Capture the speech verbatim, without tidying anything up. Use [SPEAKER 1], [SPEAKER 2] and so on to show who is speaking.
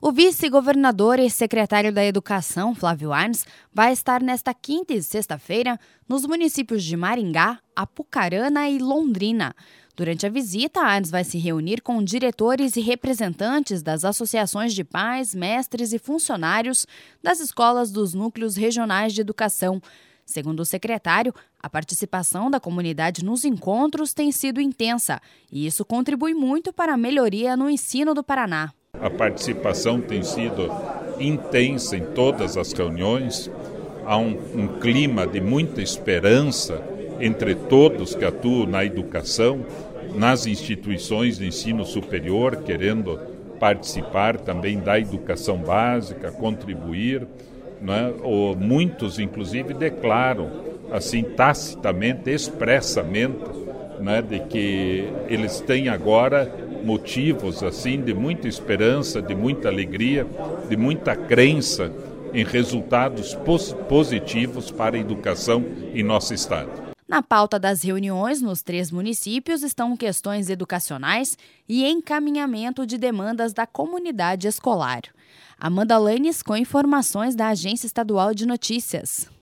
[SPEAKER 1] O vice-governador e secretário da Educação, Flávio Arnes, vai estar nesta quinta e sexta-feira nos municípios de Maringá, Apucarana e Londrina. Durante a visita, Arnes vai se reunir com diretores e representantes das associações de pais, mestres e funcionários das escolas dos núcleos regionais de educação. Segundo o secretário, a participação da comunidade nos encontros tem sido intensa e isso contribui muito para a melhoria no ensino do Paraná.
[SPEAKER 2] A participação tem sido intensa em todas as reuniões. Há um, um clima de muita esperança entre todos que atuam na educação, nas instituições de ensino superior, querendo participar também da educação básica, contribuir. Né? Ou muitos, inclusive, declaram, assim, tacitamente, expressamente, né, de que eles têm agora motivos assim de muita esperança, de muita alegria, de muita crença em resultados pos- positivos para a educação em nosso estado.
[SPEAKER 1] Na pauta das reuniões nos três municípios estão questões educacionais e encaminhamento de demandas da comunidade escolar. Amanda Lanes com informações da Agência Estadual de Notícias.